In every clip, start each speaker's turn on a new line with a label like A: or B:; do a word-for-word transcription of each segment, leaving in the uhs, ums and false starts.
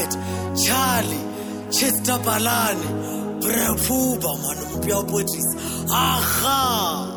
A: Red, Charlie, Chester Balani, Brepuba, man, Pia Poetries. Aha!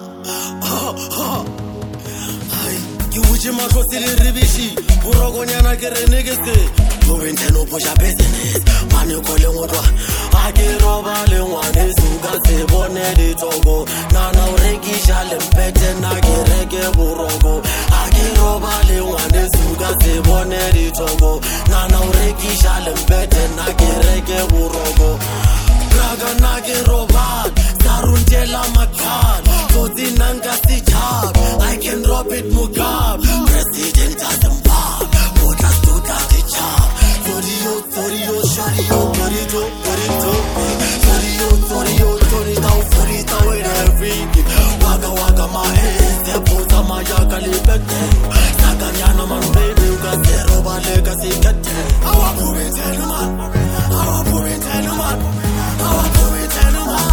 A: You wish you might go to the Ribishi, Burogoniana get a nigga. Moving to no push a business, man, you call him what I get over one is who got the bonnet Togo. Nana Regi shall embed and I get reggae Burogo. I get over one is who got the bonnet Togo. Nana Regi shall embed and I get reggae Burogo. Braga Nagi Robad, Saruntela Makan, Kodinanga Sijab, I can rob it Mugab, President Azambab, Motas to the job. Torio, Torio, Shario, Torito, Torito, Torio, Torio, Torito, Torito, with everything. Waga Waga, my head, the Pota Mayaka Libete, Saganyana, man, baby, you got zero, but legacy cat. I want to be ten man, I want to be ten man, I want to be ten man.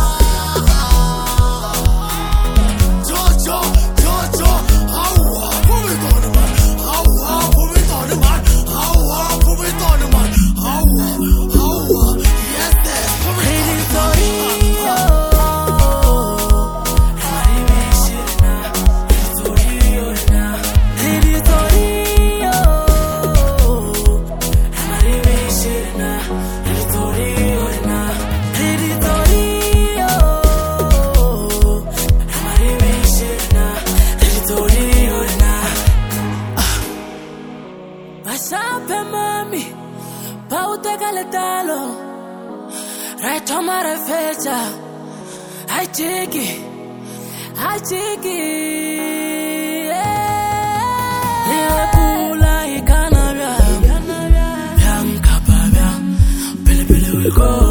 A: Jojo, Jojo, how are we going to man? How are we going to man? How are we going to man? How how yes, yes, right on my fecha, I take it, I take it. Liverpool, I can't have ya, young Kappa, Billy Billy will go.